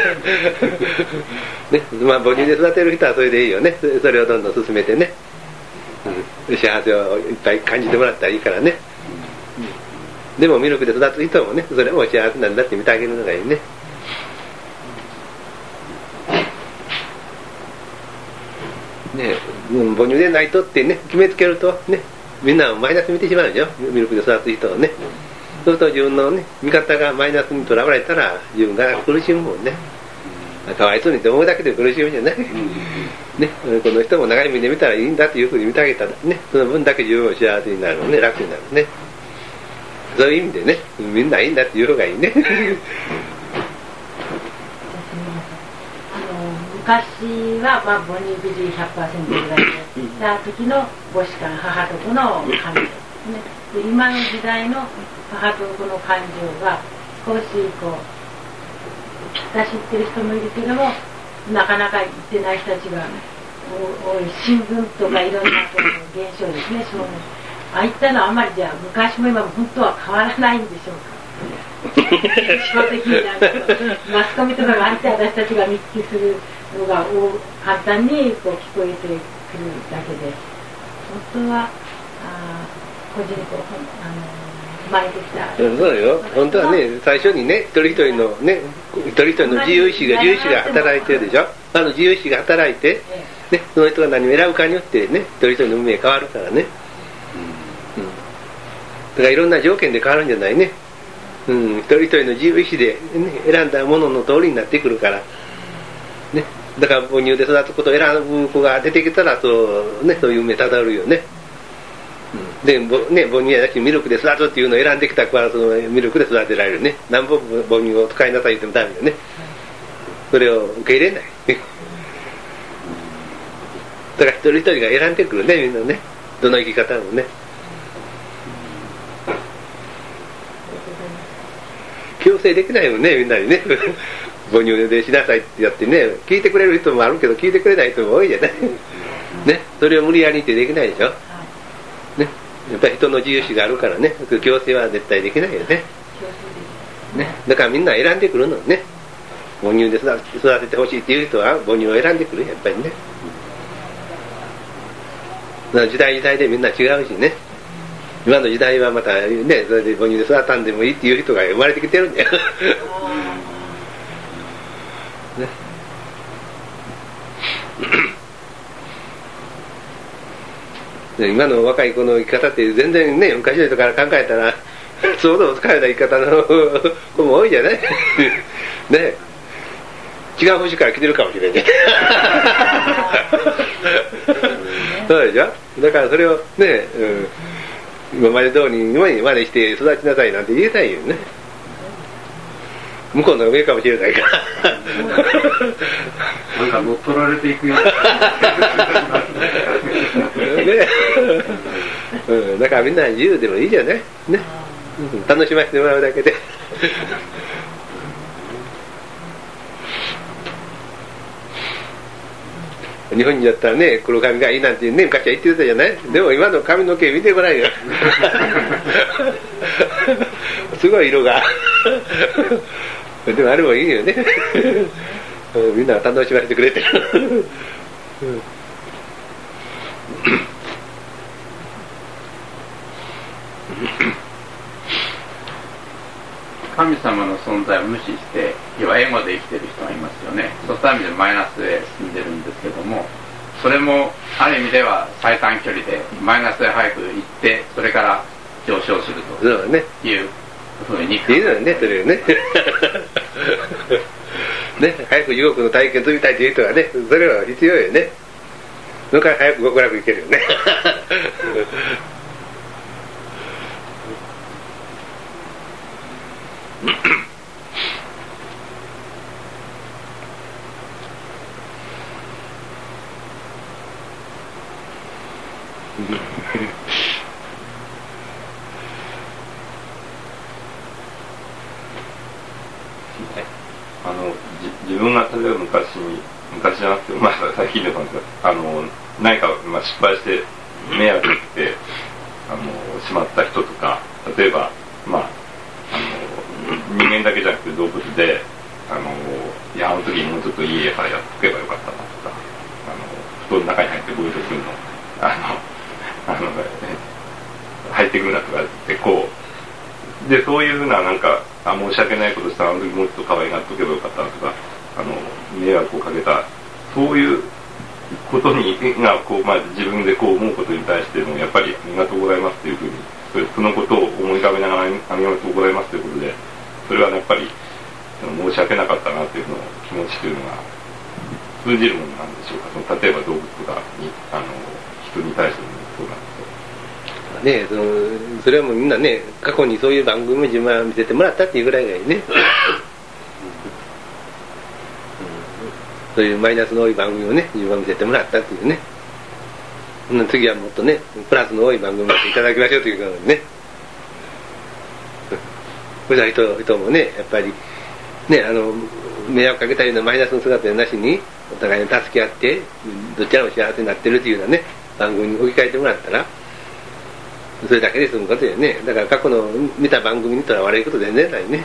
ね、母乳で育てる人はそれでいいよね。それをどんどん進めてね、幸せをいっぱい感じてもらったらいいからね。でもミルクで育つ人もね、それも幸せなんだって見てあげるのがいいね。ね、母乳でないとってね決めつけるとね、 みんなをマイナス見てしまうでしょ、ミルクで育つ人をね。そうすると自分のね、見方がマイナスにとらわれたら自分が苦しむもんね。かわいそうにって思うだけで苦しむじゃない。ね、この人も長い目で見たらいいんだっていうふうに見てあげたらね、その分だけ自分も幸せになるのね、楽になるね。そういう意味でね、みんないいんだっていう方がいいね。 昔は母乳不自由 100% ぐらいでいた時の母子間、母と子の感情ですね。で今の時代の母と子の感情が少しこう、私知ってる人もいるけども、なかなか言ってない人たちが多い、新聞とかいろんなこの現象ですね、少年。ああいったのはあんまりじゃあ昔も今も本当は変わらないんでしょうか。基本的になんかマスコミとかがあって私たちが見聞きするのが簡単にこう聞こえてくるだけで、本当は個人にこう生まれてきた。 そうよ、本当はね、最初にね、一人一人のね、一人一人の自由意志が働いてるでしょ。自由意志が働いて、ね、その人が何を選ぶかによってね、一人一人の運命変わるからね。だからいろんな条件で変わるんじゃないね。一人一人の自由意志で、ね、選んだものの通りになってくるから。ね、だから母乳で育つことを選ぶ子が出てきたらそういう運命たどるよね。で、母乳やなしミルクで育つっていうのを選んできた子はそのミルクで育てられるね。何本母乳を使いなさいって言ってもダメよね。それを受け入れない。だから一人一人が選んでくるね、みんなね。どの生き方もね。強制できないもんね、みんなにね。母乳でしなさいってやってね、聞いてくれる人もあるけど聞いてくれない人も多いじゃない。ね、それを無理やりってできないでしょ。ね、やっぱり人の自由意志があるからね、強制は絶対できないよね。ね、だからみんな選んでくるのね。母乳で育ててほしいっていう人は母乳を選んでくる、やっぱりね。時代時代でみんな違うしね。今の時代はまたね、それで母乳で育たんでもいいっていう人が生まれてきてるんだよ。ね、今の若い子の生き方って全然ね、昔の人から考えたら想像つかない生き方の子も多いじゃない。ね、違う星から来てるかもしれない。そうでしょ。だからそれをね、今まで通りに真似して育ちなさいなんて言えないよね。向こうの上かもしれないから。 なんか乗っ取られていくよ。ね、だからみんな自由でもいいじゃね。ね、楽しませてもらうだけで。日本にだったらね、黒髪がいいなんてね、昔は言ってたじゃない。でも今の髪の毛見てごらんよ。すごい色が。でもあれもいいよね。みんな楽しませてくれてる。 神様の存在を無視して要はエゴで生きてる人がいますよね。そうした意味でマイナスへ進んでるんですけども、それもある意味では最短距離でマイナスへ早く行ってそれから上昇するというふうにいいのよね、それをね。ね、早く地獄の体験を取りたいという人はね、それは必要よね。それから早く極楽行けるよね。 自分が例えば昔じゃなくて、まあ、最近でも何か、失敗して迷惑ってしまった人とか、例えば、人間だけじゃなくて動物でいやあの時にもうちょっといい絵からやっとけばよかったなとか、布団の中に入ってボイトするの入ってくるなとかってこうで、そういうふうななんか申し訳ないことしたらあの時もうちょっと可愛がっとけばよかったなとか迷惑をかけた、そういうことにがこう、まあ、自分でこう思うことに対してもやっぱりありがとうございますというふうにそのことを思い浮かべながらありがとうございますということでそれはやっぱり申し訳なかったなというの気持ちというのが通じるものなんでしょうか。その例えば動物とかに人に対してもそうなんですね、それはもうみんなね過去にそういう番組を自分は見せてもらったっていうぐらいがいいね、そういうマイナスの多い番組をね自分は見せてもらったっていうね、次はもっとねプラスの多い番組をしていただきましょうということでねそうした人もねやっぱりね迷惑かけたりのマイナスの姿なしにお互いに助け合ってどちらも幸せになってるっていうようなね番組に置き換えてもらったらそれだけで済むことよね。だから過去の見た番組にとらわれること全然ないね。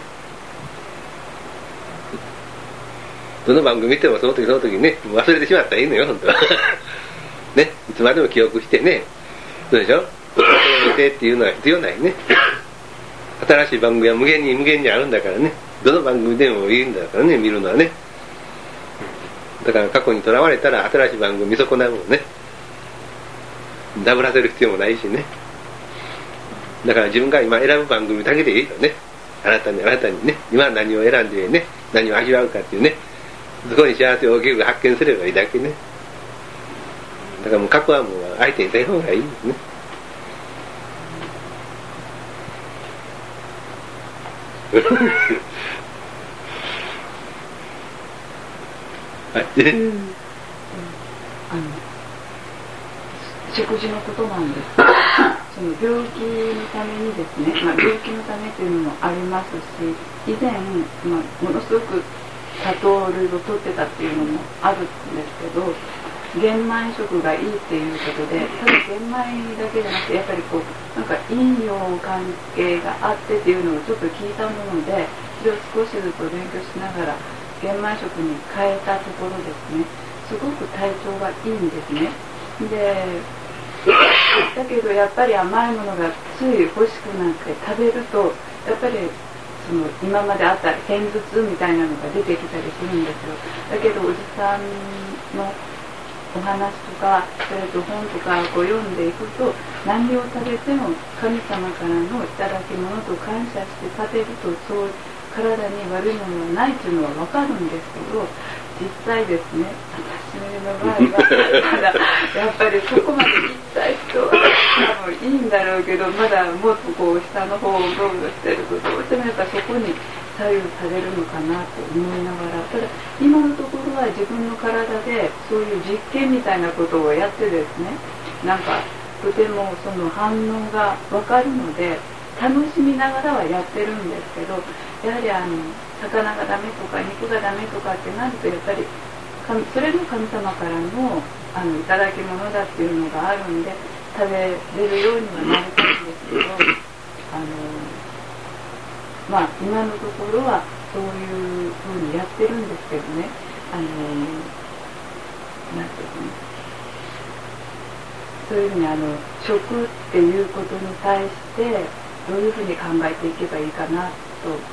どの番組見てもその時その時ね忘れてしまったらいいのよ本当はね、いつまでも記憶してね、そうでしょ、見てっていうのは必要ないね。新しい番組は無限にあるんだからね、どの番組でもいいんだからね、見るのはね。だから過去にとらわれたら新しい番組見損なうもんね。ダブらせる必要もないしね。だから自分が今選ぶ番組だけでいいよね。新たにね、今何を選んでね、何を味わうかっていうね、そこに幸せを大きく発見すればいいだけね。だからもう過去はもう相手にせん方がいいんですね。はい、 食事のことなんですけどその病気のためにですね、病気のためというのもありますし、以前、ものすごく多糖類を取ってたっていうのもあるんですけど、玄米食がいいっていうことで、ただ玄米だけじゃなくてやっぱりこうなんか陰陽関係があってっていうのをちょっと聞いたもので、それを少しずつ勉強しながら玄米食に変えたところですね、すごく体調がいいんですね。でだけどやっぱり甘いものがつい欲しくなって食べるとやっぱりその今まであった片頭痛みたいなのが出てきたりするんですよ。だけどおじさんのお話とかそれと本とかこう読んでいくと、何を食べても神様からのいただき物と感謝して食べるとそう体に悪いものはないというのは分かるんですけど、実際ですね、私の場合はやっぱりそこまで行きたい人は多分いいんだろうけど、まだもっとこう下の方をうろうろしてるとどうしてもやっぱそこに左右されるのかなと思いながら、ただ今のところは自分の体でそういう実験みたいなことをやってですね、なんかとてもその反応が分かるので楽しみながらはやってるんですけど、やはり魚がダメとか肉がダメとかってなるとやっぱりそれも神様からのいただき物だっていうのがあるんで食べれるようにはなりたいんですけど、今のところはそういうふうにやってるんですけどね、なんていうの、そういうふうに食っていうことに対してどういうふうに考えていけばいいかなと思って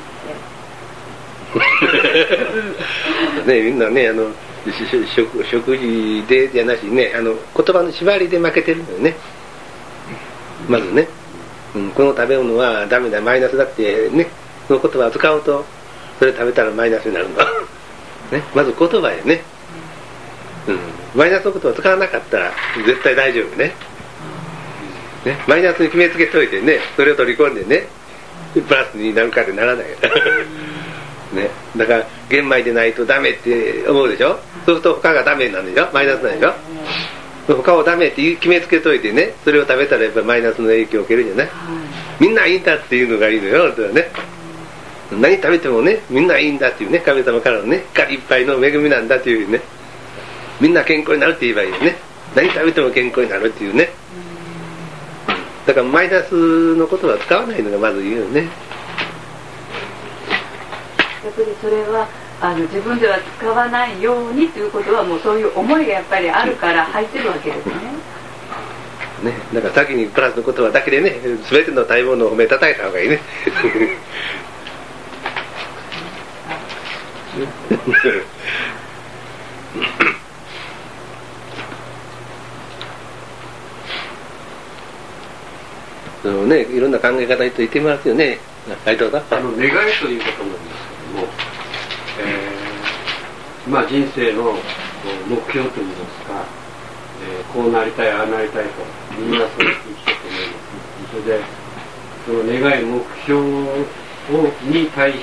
ね、みんなね食事でじゃなしね言葉の縛りで負けてるのよね。まずね、この食べ物はダメだマイナスだってね、その言葉を使うとそれ食べたらマイナスになるのね、まず言葉やね、マイナスの言葉を使わなかったら絶対大丈夫ね。マイナスに決めつけといてね、それを取り込んでねプラスになるかってならないね、だから玄米でないとダメって思うでしょ。そうすると他がダメなんでしょ、マイナスなんでしょ。他をダメって決めつけといてね、それを食べたらやっぱりマイナスの影響を受けるじゃない。みんないいんだっていうのがいいのよ本当はね。何食べてもねみんないいんだっていうね、神様からのね光いっぱいの恵みなんだっていうね、みんな健康になるって言えばいいよね。何食べても健康になるっていうね。だからマイナスの言葉を使わないのがまずいいよね。 やっぱりそれは自分では使わないようにということはもうそういう思いがやっぱりあるから入ってるわけですね。 だから先にプラスの言葉だけでね全ての食べ物を褒めたたいた方がいいね。 そのね、いろんな考え方と言ってますよね。はい、どうぞ。 願いということなんですけども、まあ人生の目標といいますか、こうなりたい、ああなりたいと、みんなそう生きてると思います。それで、その願い、目標に対して、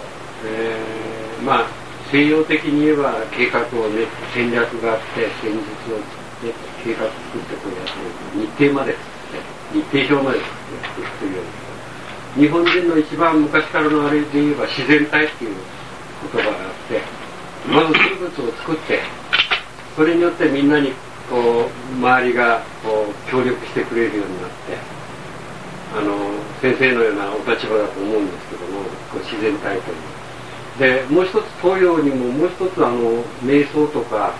まあ西洋的に言えば計画をね、戦略があって、戦術を、ね、計画を作ってこうやって日程まで作って、日程表まで作っていくというように、日本人の一番昔からのあれで言えば自然体っていう言葉があって、まず生物を作って、それによってみんなにこう周りがこう協力してくれるようになって、先生のようなお立場だと思うんですけども、こう自然体という。で、もう一つ東洋にももう一つ瞑想とか、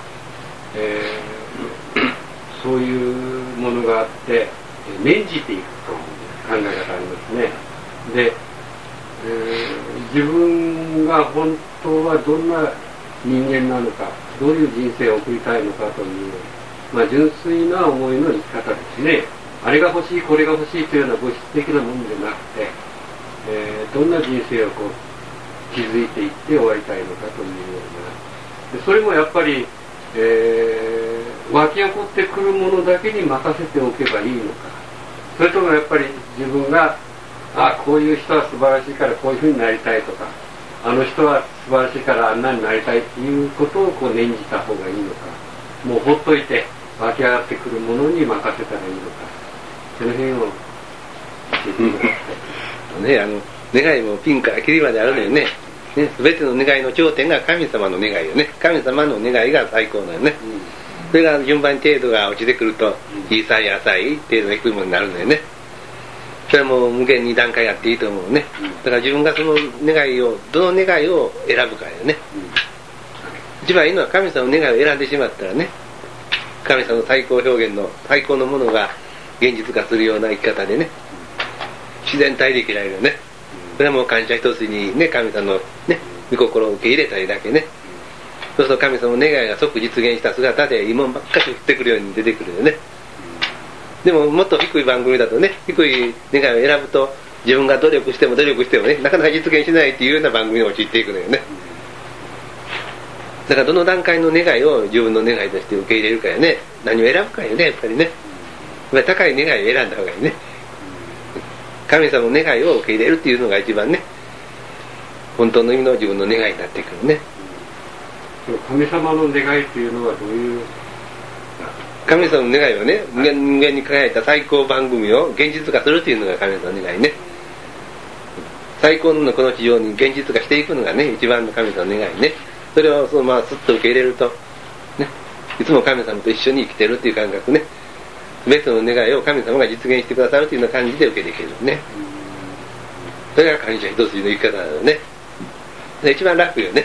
そういうものがあって、念じていくという考え方がありますね。で、自分が本当はどんな人間なのか、どういう人生を送りたいのかという、まあ、純粋な思いの生き方ですね。あれが欲しい、これが欲しいというような物質的なものでなくて、どんな人生をこう築いていって終わりたいのかというような。でそれもやっぱり、湧き起こってくるものだけに任せておけばいいのか、それともやっぱり自分がこういう人は素晴らしいからこういうふうになりたいとか、あの人は素晴らしいからあんなになりたいっていうことをこう念じた方がいいのか、もうほっといて湧き上がってくるものに任せたらいいのか、その辺を教えてください。 ね、願いもピンからキリまであるのよね。ね、全ての願いの頂点が神様の願いよね。神様の願いが最高なのよね。それが順番に程度が落ちてくると、小さい浅い程度が低いものになるのよね。それはもう無限に段階あっていいと思うね。だから自分がその願いを、どの願いを選ぶかよね。一番いいのは神様の願いを選んでしまったらね、神様の最高表現の最高のものが現実化するような生き方でね、自然体で生きられるよね。それはもう感謝一つにね、神様のね、御心を受け入れたりだけね。そうすると神様の願いが即実現した姿でいいもんばっかり降ってくるように出てくるよね。でももっと低い番組だとね、低い願いを選ぶと自分が努力してもね、なかなか実現しないっていうような番組に陥っていくのよね。だからどの段階の願いを自分の願いとして受け入れるかよね。何を選ぶかよね、やっぱりね。高い願いを選んだ方がいいね。神様の願いを受け入れるっていうのが一番ね、本当の意味の自分の願いになってくるね。 神様の願いというのはどういう？ 神様の願いはね、人間に輝いた最高番組を現実化するというのが神様の願いね。最高のこの地上に現実化していくのがね、一番の神様の願いね。それをスッと受け入れると、ね、いつも神様と一緒に生きてるっていう感覚ね。全ての願いを神様が実現してくださるというような感じで受けていけるね。それが感謝一筋の生き方なのね。一番楽よね。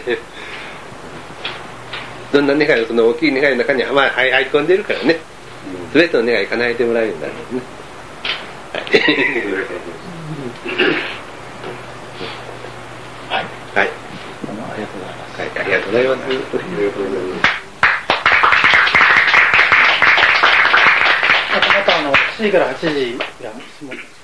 どんな願いをその大きい願いの中に入り込んでいるからね。全ての願い叶えてもらえるようになるんですね。はい。はい。 ありがとうございます。 はい、ありがとうございます。ありがとうございます。 また7時から8時が